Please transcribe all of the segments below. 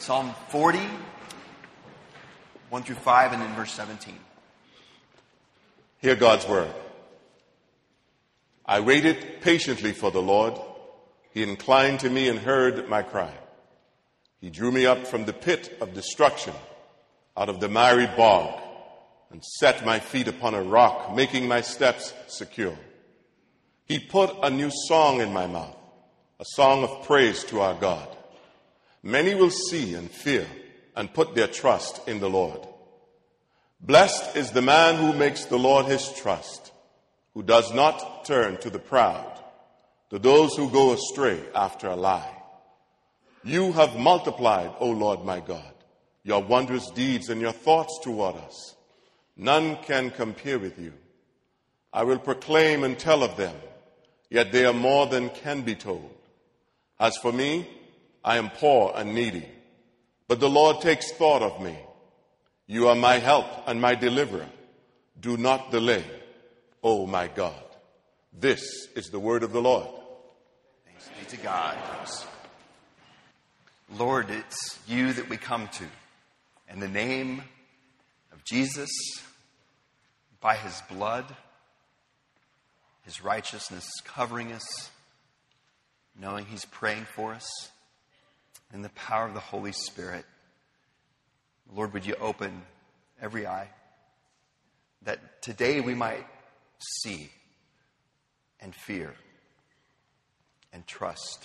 Psalm 40, 1 through 5, and then verse 17. Hear God's word. I waited patiently for the Lord. He inclined to me and heard my cry. He drew me up from the pit of destruction, out of the miry bog, and set my feet upon a rock, making my steps secure. He put a new song in my mouth, a song of praise to our God. Many will see and fear and put their trust in the Lord. Blessed is the man who makes the Lord his trust, who does not turn to the proud, to those who go astray after a lie. You have multiplied, O Lord my God, your wondrous deeds and your thoughts toward us. None can compare with you. I will proclaim and tell of them, yet they are more than can be told. As for me, I am poor and needy, but the Lord takes thought of me. You are my help and my deliverer. Do not delay, O my God. This is the word of the Lord. Thanks be to God. Lord, it's you that we come to. In the name of Jesus, by his blood, his righteousness covering us, knowing he's praying for us, and the power of the Holy Spirit. Lord, would you open every eye, that today we might see and fear and trust.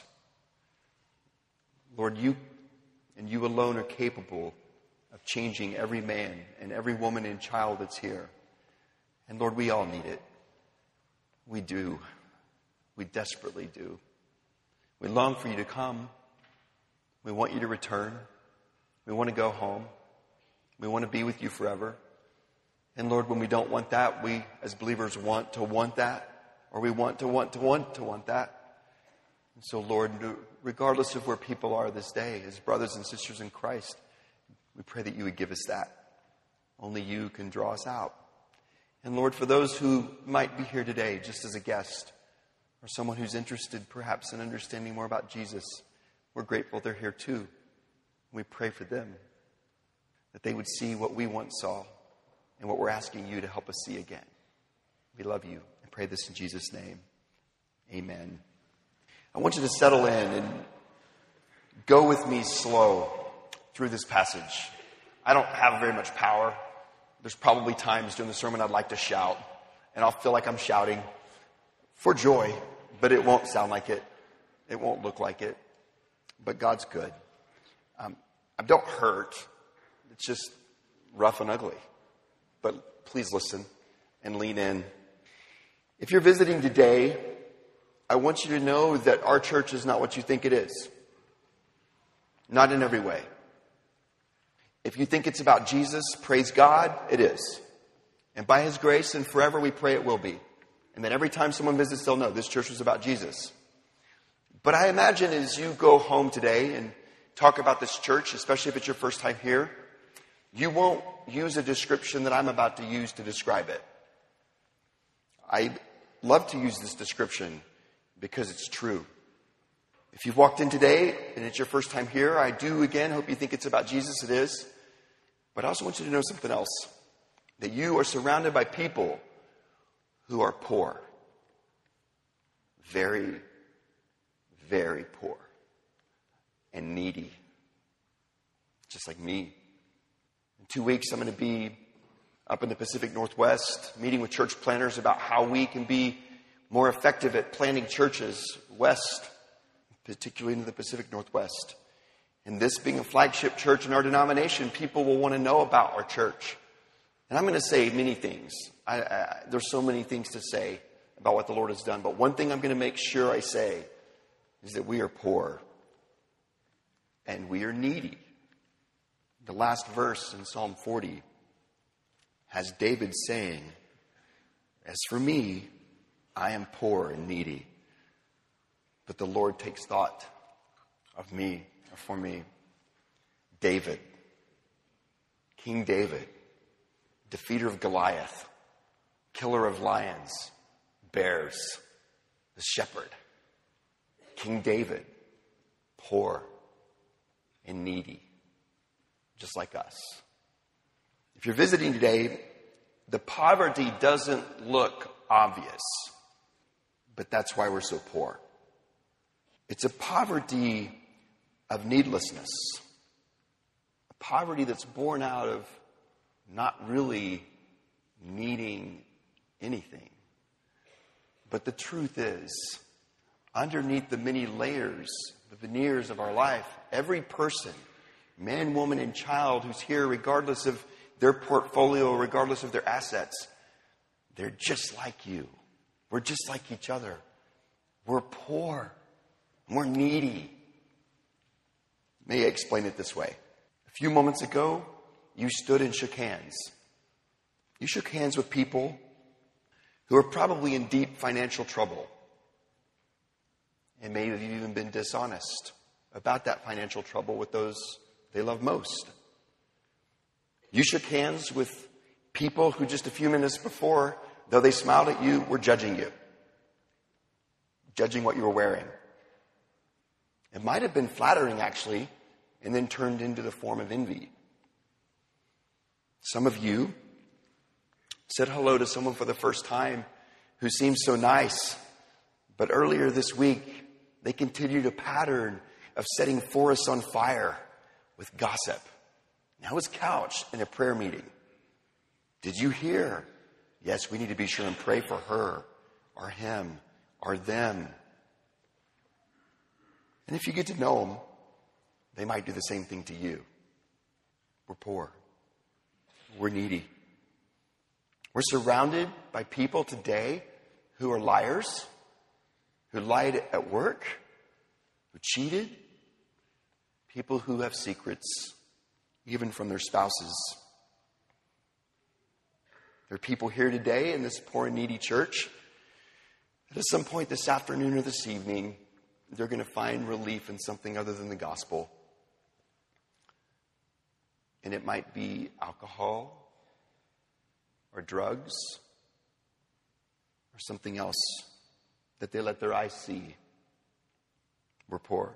Lord, you and you alone are capable of changing every man and every woman and child that's here. And Lord, we all need it. We do. We desperately do. We long for you to come. We want you to return. We want to go home. We want to be with you forever. And Lord, when we don't want that, we as believers want to want that. Or we want to want that. And so Lord, regardless of where people are this day, as brothers and sisters in Christ, we pray that you would give us that. Only you can draw us out. And Lord, for those who might be here today just as a guest, or someone who's interested perhaps in understanding more about Jesus, we're grateful they're here too. We pray for them, that they would see what we once saw and what we're asking you to help us see again. We love you and pray this in Jesus' name. Amen. I want you to settle in and go with me slow through this passage. I don't have very much power. There's probably times during the sermon I'd like to shout, and I'll feel like I'm shouting for joy, but it won't sound like it. It won't look like it. But God's good. I don't hurt. It's just rough and ugly. But please listen and lean in. If you're visiting today, I want you to know that our church is not what you think it is. Not in every way. If you think it's about Jesus, praise God, it is. And by his grace and forever we pray it will be. And then every time someone visits, they'll know this church was about Jesus. But I imagine as you go home today and talk about this church, especially if it's your first time here, you won't use a description that I'm about to use to describe it. I love to use this description because it's true. If you've walked in today and it's your first time here, I do again hope you think it's about Jesus. It is. But I also want you to know something else. That you are surrounded by people who are poor. Very, very poor. And needy. Just like me. In 2 weeks, I'm going to be up in the Pacific Northwest meeting with church planners about how we can be more effective at planting churches west, particularly in the Pacific Northwest. And this being a flagship church in our denomination, people will want to know about our church. And I'm going to say many things. There's so many things to say about what the Lord has done. But one thing I'm going to make sure I say is that we are poor and we are needy. The last verse in Psalm 40 has David saying, "As for me, I am poor and needy, but the Lord takes thought of me, or for me." David, King David, defeater of Goliath, killer of lions, bears, the shepherd. King David, poor and needy. just like us. If you're visiting today, the poverty doesn't look obvious, but that's why we're so poor. It's a poverty of needlessness, a poverty that's born out of not really needing anything. But the truth is, underneath the many layers, the veneers of our life, every person, man, woman, and child who's here, regardless of their portfolio, regardless of their assets, they're just like you. We're just like each other. We're poor. We're needy. May I explain it this way? A few moments ago, you stood and shook hands. You shook hands with people who are probably in deep financial trouble. And maybe you've even been dishonest about that financial trouble with those they love most. You shook hands with people who just a few minutes before, though they smiled at you, were judging you. Judging what you were wearing. It might have been flattering, actually, and then turned into the form of envy. Some of you said hello to someone for the first time who seems so nice, but earlier this week, they continued a pattern of setting forests on fire with gossip. Now it's couched in a prayer meeting. Did you hear? Yes, we need to be sure and pray for her, or him, or them. And if you get to know them, they might do the same thing to you. We're poor. We're needy. We're surrounded by people today who are liars, who lied at work, who cheated, people who have secrets, even from their spouses. There are people here today in this poor and needy church that at some point this afternoon or this evening, they're going to find relief in something other than the gospel. And it might be alcohol or drugs or something else that they let their eyes see. We're poor.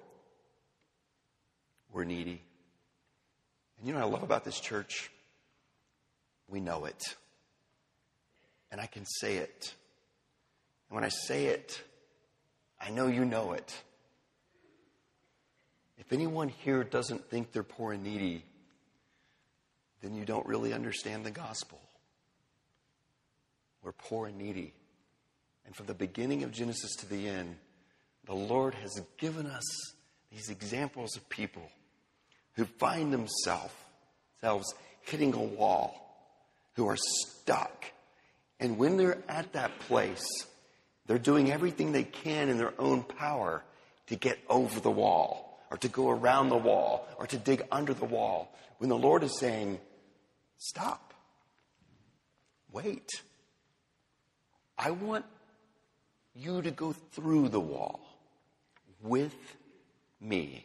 We're needy. And you know what I love about this church? We know it. And I can say it. And when I say it, I know you know it. If anyone here doesn't think they're poor and needy, then you don't really understand the gospel. We're poor and needy. And from the beginning of Genesis to the end, the Lord has given us these examples of people who find themselves hitting a wall, who are stuck. And when they're at that place, they're doing everything they can in their own power to get over the wall, or to go around the wall, or to dig under the wall. When the Lord is saying, stop. Wait. I want you to go through the wall with me.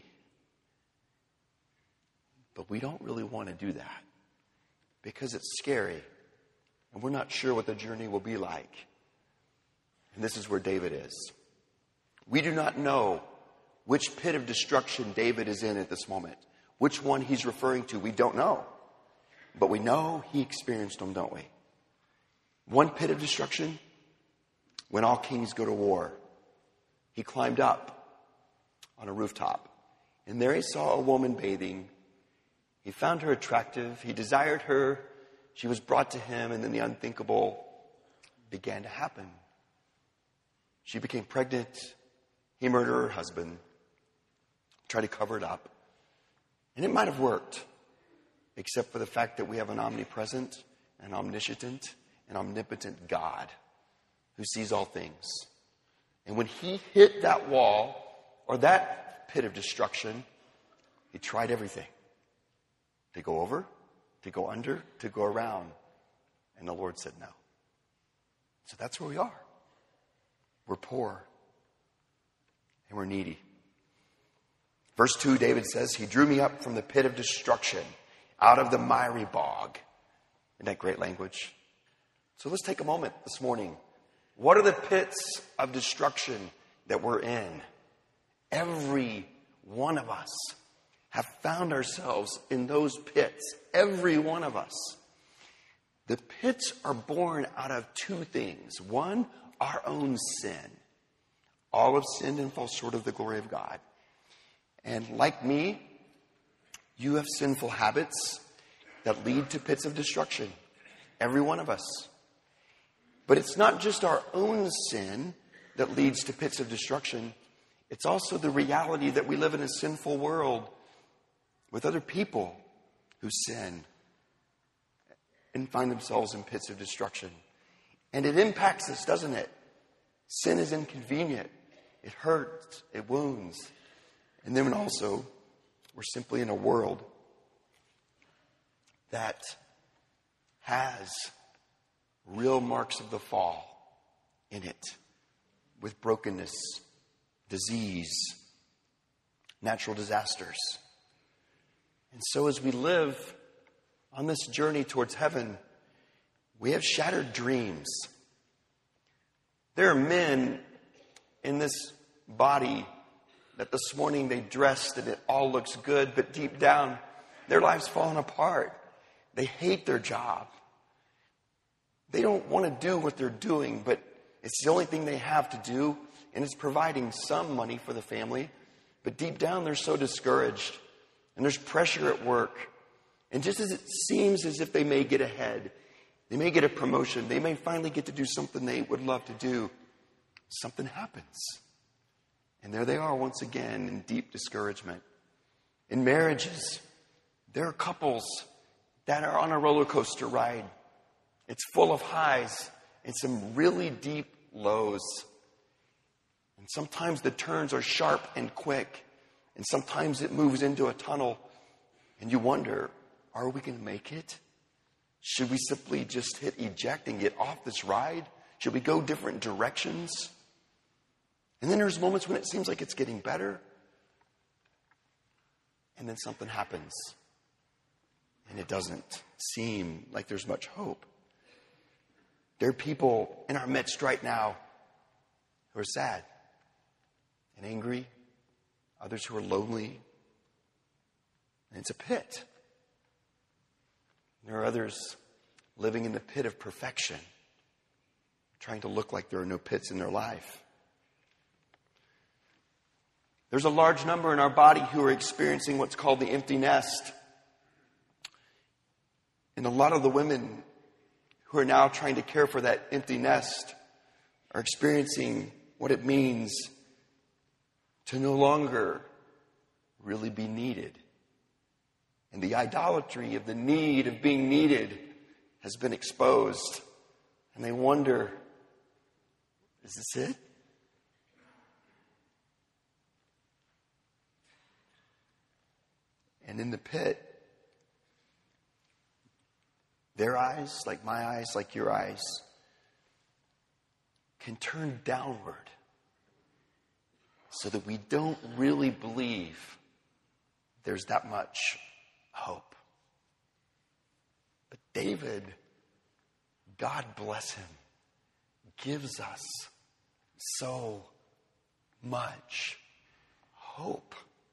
But we don't really want to do that because it's scary and we're not sure what the journey will be like. And this is where David is. We do not know which pit of destruction David is in at this moment. Which one he's referring to, we don't know. But we know he experienced them, don't we? One pit of destruction, when all kings go to war. He climbed up on a rooftop, and there he saw a woman bathing. He found her attractive. He desired her. She was brought to him, and then the unthinkable began to happen. She became pregnant. He murdered her husband, tried to cover it up. And it might have worked, except for the fact that we have an omnipresent, an omniscient, and omnipotent God who sees all things. And when he hit that wall, or that pit of destruction, he tried everything. To go over, to go under, to go around. And the Lord said no. So that's where we are. We're poor. And we're needy. Verse 2, David says, he drew me up from the pit of destruction, out of the miry bog. Isn't that great language? So let's take a moment this morning. What are the pits of destruction that we're in? Every one of us have found ourselves in those pits, every one of us. The pits are born out of two things. One, our own sin. All have sinned and fall short of the glory of God. And like me, you have sinful habits that lead to pits of destruction. Every one of us. But it's not just our own sin that leads to pits of destruction. It's also the reality that we live in a sinful world with other people who sin and find themselves in pits of destruction. And it impacts us, doesn't it? Sin is inconvenient. It hurts. It wounds. And then also, we're simply in a world that has real marks of the fall in it, with brokenness, disease, natural disasters. And so as we live on this journey towards heaven, we have shattered dreams. There are men in this body that this morning they dressed and it all looks good, but deep down, their life's fallen apart. They hate their job. They don't want to do what they're doing, but it's the only thing they have to do, and it's providing some money for the family. But deep down, they're so discouraged, and there's pressure at work. And just as it seems as if they may get ahead, they may get a promotion, they may finally get to do something they would love to do, something happens. And there they are once again in deep discouragement. In marriages, there are couples that are on a roller coaster ride. It's full of highs and some really deep lows. And sometimes the turns are sharp and quick. And sometimes it moves into a tunnel. And you wonder, are we going to make it? Should we simply just hit eject and get off this ride? Should we go different directions? And then there's moments when it seems like it's getting better. And then something happens. And it doesn't seem like there's much hope. There are people in our midst right now who are sad and angry. Others who are lonely. And it's a pit. There are others living in the pit of perfection, trying to look like there are no pits in their life. There's a large number in our body who are experiencing what's called the empty nest. And a lot of the women who are now trying to care for that empty nest are experiencing what it means to no longer really be needed. And the idolatry of the need of being needed has been exposed. And they wonder, is this it? And in the pit, their eyes, like my eyes, like your eyes, can turn downward so that we don't really believe there's that much hope. But David, God bless him, gives us so much hope.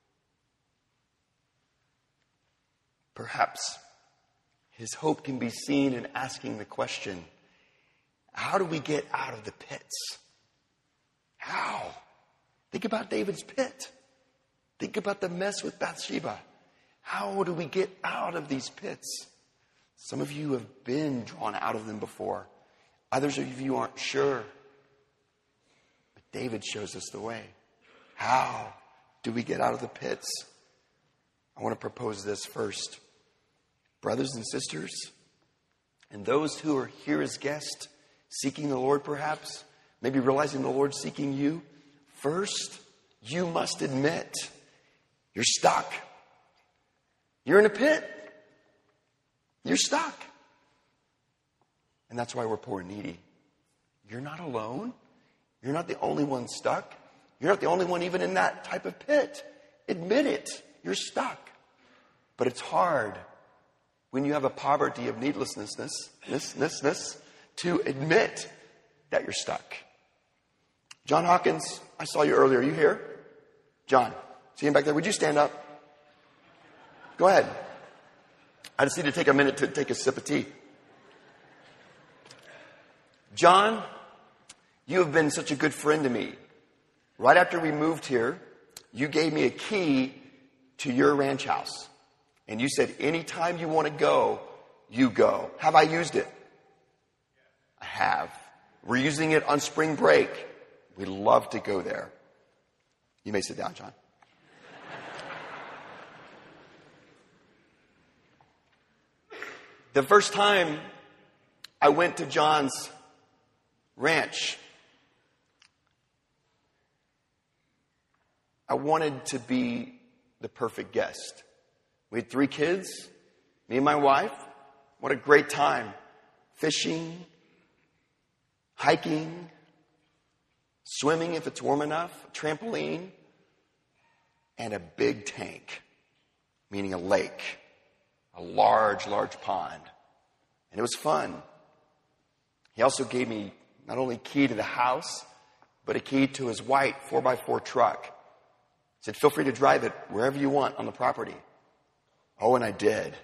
Perhaps his hope can be seen in asking the question, how do we get out of the pits? How? Think about David's pit. Think about the mess with Bathsheba. How do we get out of these pits? Some of you have been drawn out of them before. Others of you aren't sure. But David shows us the way. How do we get out of the pits? I want to propose this first. Brothers and sisters, and those who are here as guests, seeking the Lord perhaps, maybe realizing the Lord's seeking you, first, you must admit you're stuck. You're in a pit. You're stuck. And that's why we're poor and needy. You're not alone. You're not the only one stuck. You're not the only one even in that type of pit. Admit it. You're stuck. But it's hard when you have a poverty of needlessness to admit that you're stuck. John Hawkins, I saw you earlier. Are you here? John, see him back there? Would you stand up? Go ahead. I just need to take a minute to take a sip of tea. John, you have been such a good friend to me. Right after we moved here, you gave me a key to your ranch house. And you said, anytime you want to go, you go. Have I used it? I have. We're using it on spring break. We love to go there. You may sit down, John. The first time I went to John's ranch, I wanted to be the perfect guest. We had 3 kids, me and my wife. What a great time. Fishing, hiking, swimming if it's warm enough, trampoline, and a big tank, meaning a lake, a large, large pond. And it was fun. He also gave me not only a key to the house, but a key to his white 4x4 truck. He said, feel free to drive it wherever you want on the property. Oh, and I did.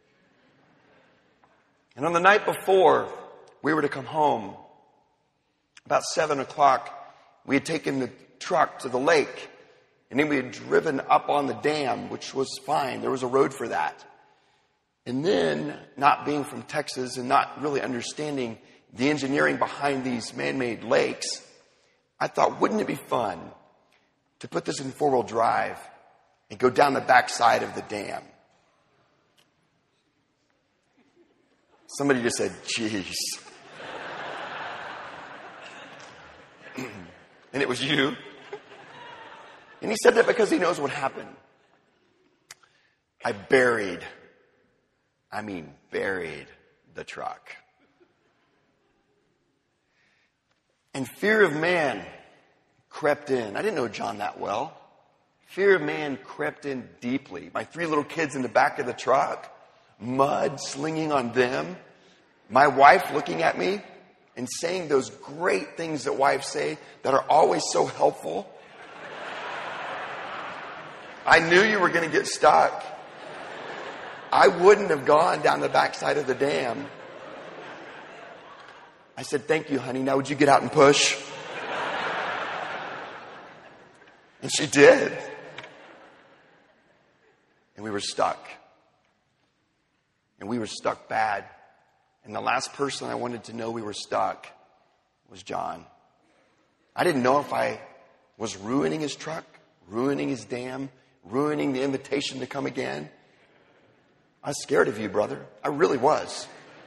And on the night before we were to come home, about 7 o'clock, we had taken the truck to the lake, and then we had driven up on the dam, which was fine. There was a road for that. And then, not being from Texas and not really understanding the engineering behind these man-made lakes, I thought, wouldn't it be fun to put this in 4-wheel drive and go down the backside of the dam? Somebody just said, geez. And it was you. And he said that because he knows what happened. I buried the truck. And fear of man crept in. I didn't know John that well. Fear of man crept in deeply. My 3 little kids in the back of the truck, mud slinging on them, my wife looking at me and saying those great things that wives say that are always so helpful. I knew you were going to get stuck. I wouldn't have gone down the backside of the dam. I said, thank you, honey. Now would you get out and push? And she did. And we were stuck. And we were stuck bad. And the last person I wanted to know we were stuck was John. I didn't know if I was ruining his truck, ruining his dam, ruining the invitation to come again. I was scared of you, brother. I really was.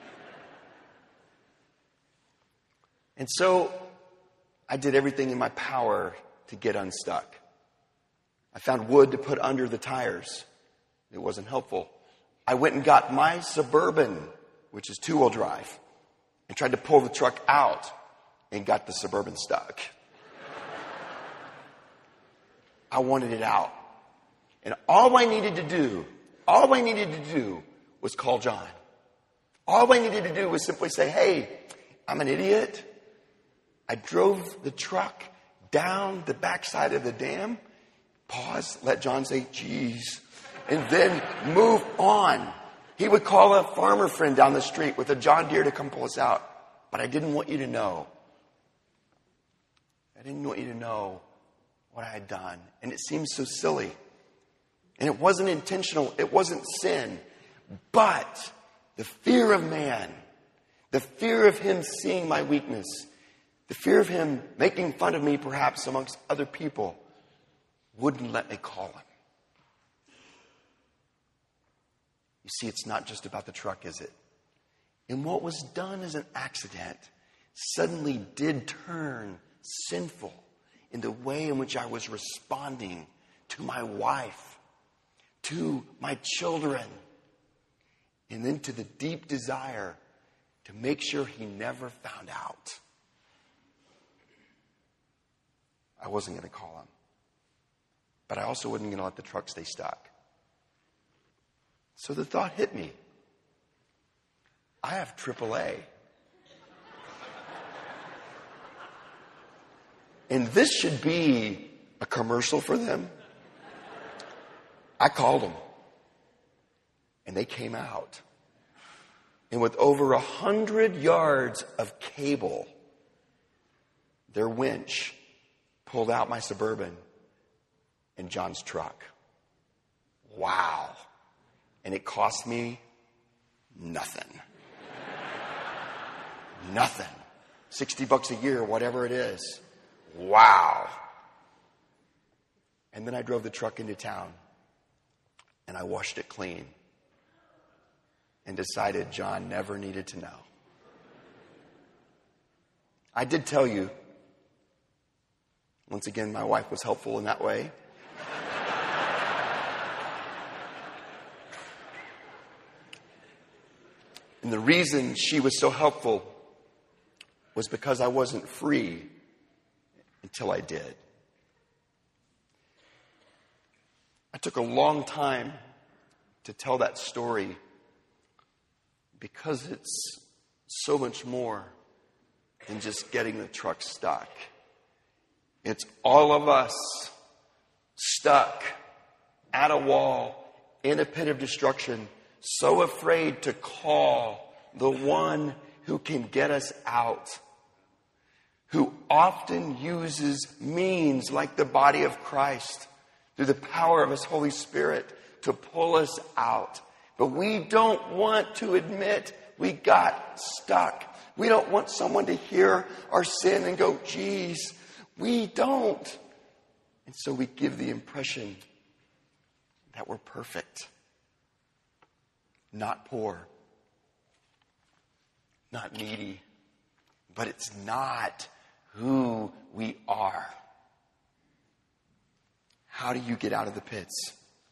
And so I did everything in my power to get unstuck. I found wood to put under the tires. It wasn't helpful. I went and got my Suburban, which is 2-wheel drive, and tried to pull the truck out and got the Suburban stuck. I wanted it out. And all I needed to do was call John. All I needed to do was simply say, hey, I'm an idiot. I drove the truck down the backside of the dam. Pause, let John say, geez, and then move on. He would call a farmer friend down the street with a John Deere to come pull us out. But I didn't want you to know. I didn't want you to know what I had done. And it seemed so silly. And it wasn't intentional. It wasn't sin. But the fear of man, the fear of him seeing my weakness, the fear of him making fun of me perhaps amongst other people wouldn't let me call him. You see, it's not just about the truck, is it? And what was done as an accident suddenly did turn sinful in the way in which I was responding to my wife, to my children, and then to the deep desire to make sure he never found out. I wasn't going to call him. But I also wasn't going to let the truck stay stuck. So the thought hit me. I have AAA. And this should be a commercial for them. I called them. And they came out. And with over 100 yards of cable, their winch pulled out my Suburban and John's truck. Wow. And it cost me nothing. Nothing. $60 a year, whatever it is. Wow. And then I drove the truck into town and I washed it clean and decided John never needed to know. I did tell you, once again, my wife was helpful in that way. And the reason she was so helpful was because I wasn't free until I did. I took a long time to tell that story because it's so much more than just getting the truck stuck. It's all of us stuck at a wall in a pit of destruction, so afraid to call the one who can get us out, who often uses means like the body of Christ through the power of His Holy Spirit to pull us out. But we don't want to admit we got stuck. We don't want someone to hear our sin and go, geez, we don't. And so we give the impression that we're perfect, not poor, not needy, but it's not who we are. How do you get out of the pits?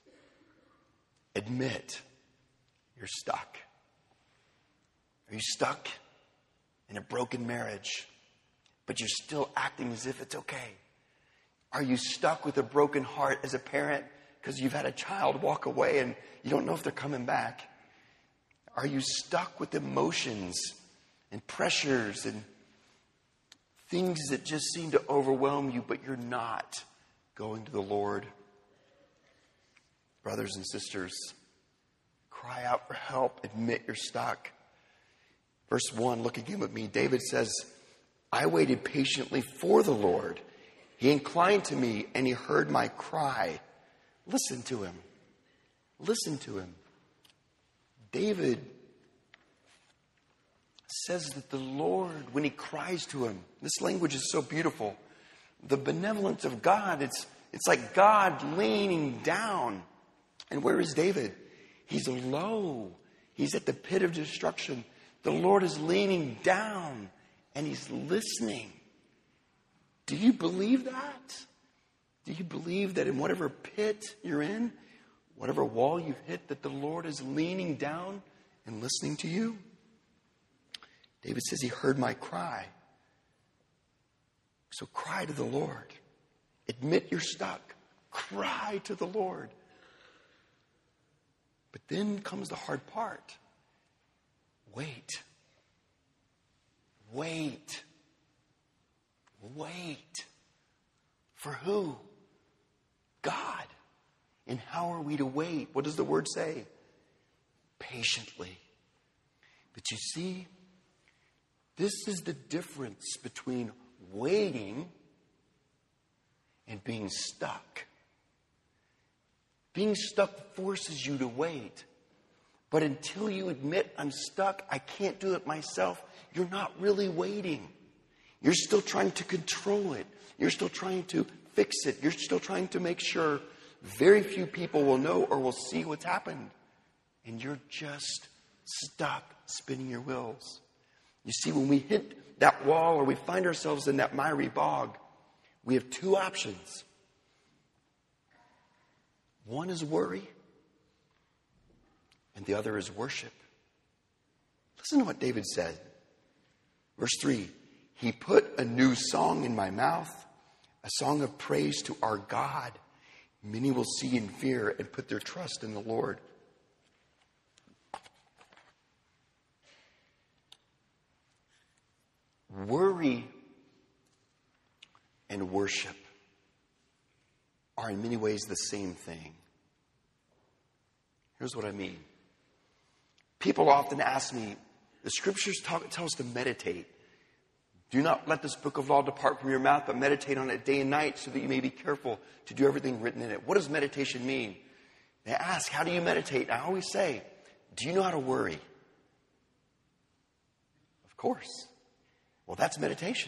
Admit you're stuck. Are you stuck in a broken marriage, but you're still acting as if it's okay? Are you stuck with a broken heart as a parent because you've had a child walk away and you don't know if they're coming back? Are you stuck with emotions and pressures and things that just seem to overwhelm you, but you're not going to the Lord? Brothers and sisters, cry out for help. Admit you're stuck. Verse 1, look again with me. David says, I waited patiently for the Lord. He inclined to me and He heard my cry. Listen to Him. Listen to Him. David says that the Lord, when he cries to Him, this language is so beautiful. The benevolence of God, it's like God leaning down. And where is David? He's low. He's at the pit of destruction. The Lord is leaning down and He's listening. Do you believe that? Do you believe that in whatever pit you're in, whatever wall you've hit, that the Lord is leaning down and listening to you? David says He heard my cry. So cry to the Lord. Admit you're stuck. Cry to the Lord. But then comes the hard part. Wait. Wait. Wait. For who? God. And how are we to wait? What does the word say? Patiently. But you see, this is the difference between waiting and being stuck. Being stuck forces you to wait. But until you admit, I'm stuck, I can't do it myself, you're not really waiting. You're still trying to control it. You're still trying to fix it. You're still trying to make sure very few people will know or will see what's happened. And you're just stuck spinning your wheels. You see, when we hit that wall or we find ourselves in that miry bog, we have two options. One is worry, and the other is worship. Listen to what David said. Verse 3, He put a new song in my mouth, a song of praise to our God. Many will see and fear and put their trust in the Lord. Worry and worship are in many ways the same thing. Here's what I mean. People often ask me, the scriptures tell us to meditate. Do not let this book of law depart from your mouth, but meditate on it day and night so that you may be careful to do everything written in it. What does meditation mean? They ask, how do you meditate? And I always say, do you know how to worry? Of course. Well, that's meditation.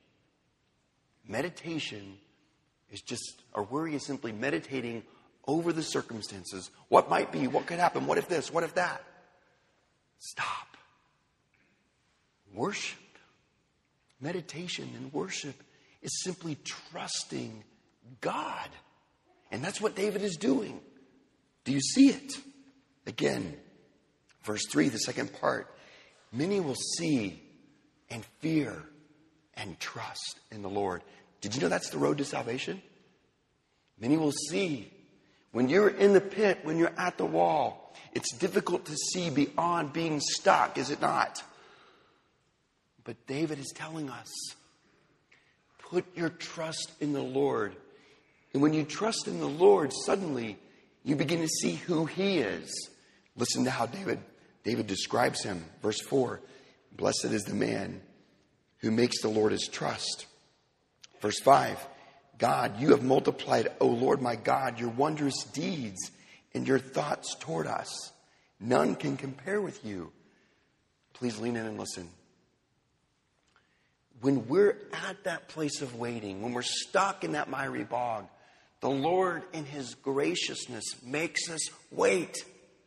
Meditation is just, or worry is simply meditating over the circumstances. What might be? What could happen? What if this? What if that? Stop. Worship. Meditation and worship is simply trusting God. And that's what David is doing. Do you see it? Again, verse 3, the second part. Many will see and fear and trust in the Lord. Did you know that's the road to salvation? Many will see. When you're in the pit, when you're at the wall, it's difficult to see beyond being stuck, is it not? But David is telling us, put your trust in the Lord. And when you trust in the Lord, suddenly you begin to see who he is. Listen to how David describes him. Verse 4, blessed is the man who makes the Lord his trust. Verse 5, God, you have multiplied, O Lord my God, your wondrous deeds and your thoughts toward us. None can compare with you. Please lean in and listen. When we're at that place of waiting, when we're stuck in that miry bog, the Lord in his graciousness makes us wait.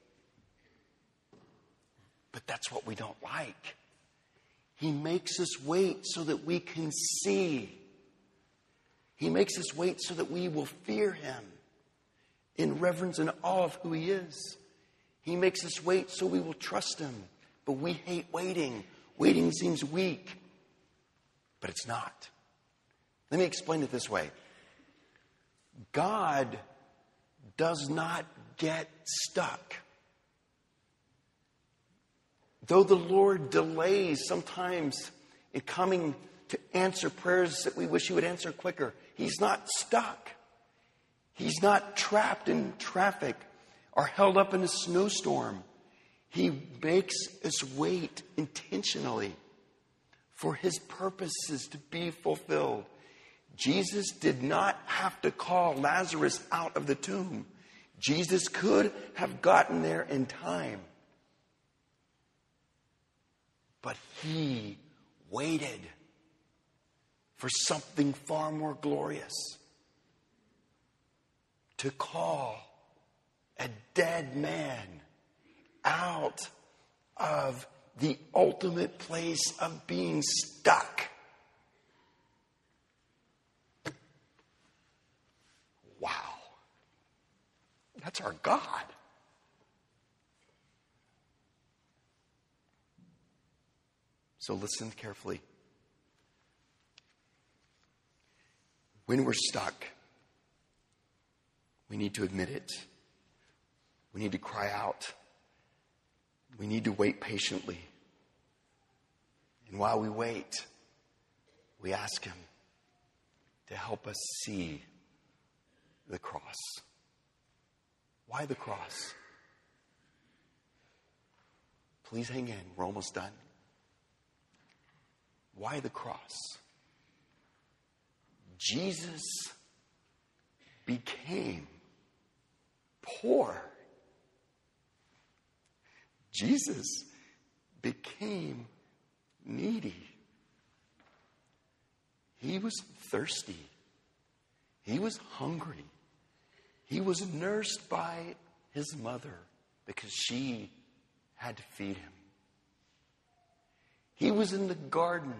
But that's what we don't like. He makes us wait so that we can see. He makes us wait so that we will fear him in reverence and awe of who he is. He makes us wait so we will trust him. But we hate waiting. Waiting seems weak. But it's not. Let me explain it this way. God does not get stuck. Though the Lord delays sometimes in coming to answer prayers that we wish he would answer quicker, he's not stuck. He's not trapped in traffic or held up in a snowstorm. He makes us wait intentionally for his purposes to be fulfilled. Jesus did not have to call Lazarus out of the tomb. Jesus could have gotten there in time. But he waited for something far more glorious. To call a dead man out of the ultimate place of being stuck. Wow. That's our God. So listen carefully. When we're stuck, we need to admit it. We need to cry out. We need to wait patiently. And while we wait, we ask him to help us see the cross. Why the cross? Please hang in. We're almost done. Why the cross? Jesus became poor. Jesus became needy. He was thirsty. He was hungry. He was nursed by his mother because she had to feed him. He was in the garden,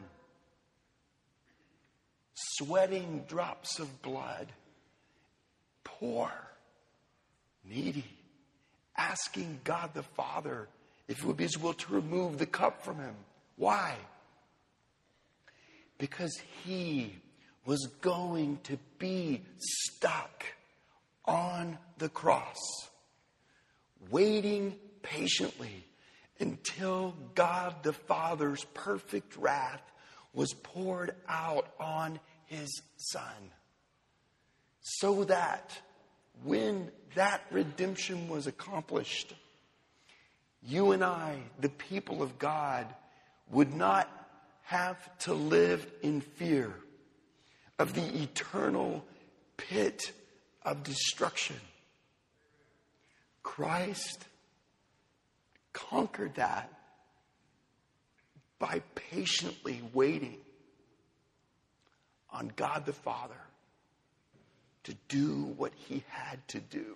sweating drops of blood, poor, needy, asking God the Father if it would be his will to remove the cup from him. Why? Because he was going to be stuck on the cross, waiting patiently until God the Father's perfect wrath was poured out on his Son. So that when that redemption was accomplished, you and I, the people of God, would not have to live in fear of the eternal pit of destruction. Christ conquered that by patiently waiting on God the Father to do what he had to do.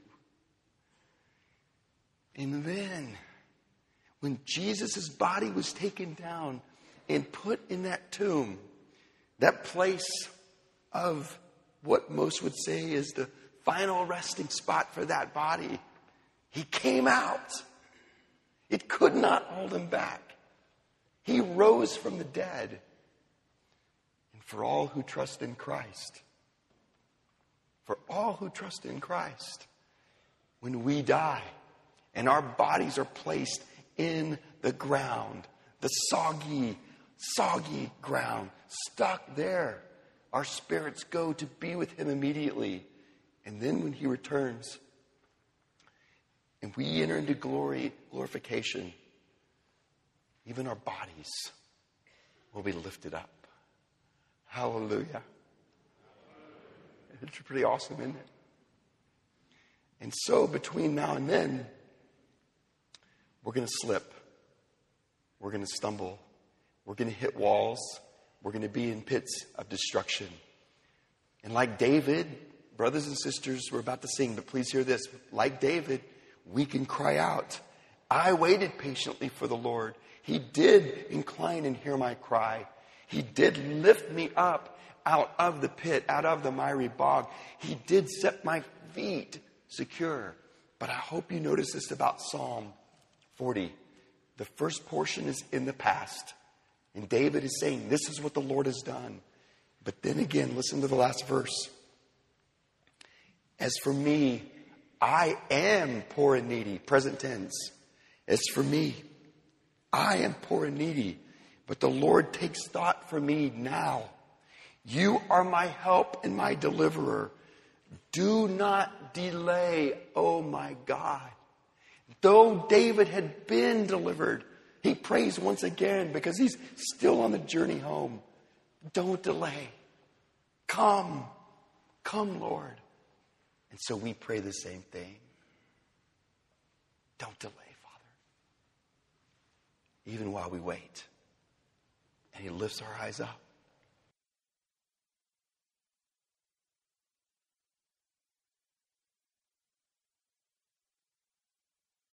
And then, when Jesus' body was taken down and put in that tomb, that place of what most would say is the final resting spot for that body, he came out. It could not hold him back. He rose from the dead. And for all who trust in Christ, when we die and our bodies are placed in the ground, the soggy ground, stuck there, our spirits go to be with him immediately. And then when he returns and we enter into glorification, even our bodies will be lifted up. Hallelujah. It's pretty awesome, isn't it? And so between now and then, we're going to slip. We're going to stumble. We're going to hit walls. We're going to be in pits of destruction. And like David, brothers and sisters, we're about to sing, but please hear this. Like David, we can cry out, I waited patiently for the Lord. He did incline and hear my cry. He did lift me up out of the pit, out of the miry bog. He did set my feet secure. But I hope you notice this about Psalm 40. The first portion is in the past. And David is saying, this is what the Lord has done. But then again, listen to the last verse. As for me, I am poor and needy. Present tense. As for me, I am poor and needy. But the Lord takes thought for me now. You are my help and my deliverer. Do not delay, oh my God. Though David had been delivered, he prays once again because he's still on the journey home. Don't delay. Come, Lord. And so we pray the same thing. Don't delay, Father. Even while we wait. And he lifts our eyes up.